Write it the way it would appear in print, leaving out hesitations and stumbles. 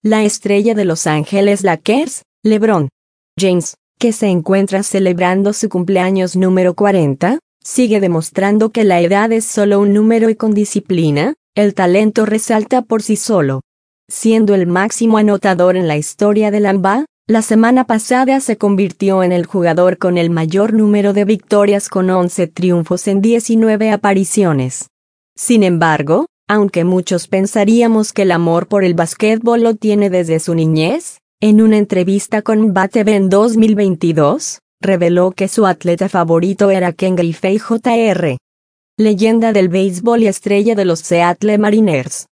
La estrella de Los Ángeles Lakers, LeBron James, que se encuentra celebrando su cumpleaños número 40, sigue demostrando que la edad es solo un número y con disciplina, el talento resalta por sí solo. Siendo el máximo anotador en la historia de la NBA, la semana pasada se convirtió en el jugador con el mayor número de victorias con 11 triunfos en 19 apariciones. Sin embargo, aunque muchos pensaríamos que el amor por el básquetbol lo tiene desde su niñez, en una entrevista con BATV en 2022, reveló que su atleta favorito era Ken Griffey Jr., leyenda del béisbol y estrella de los Seattle Mariners.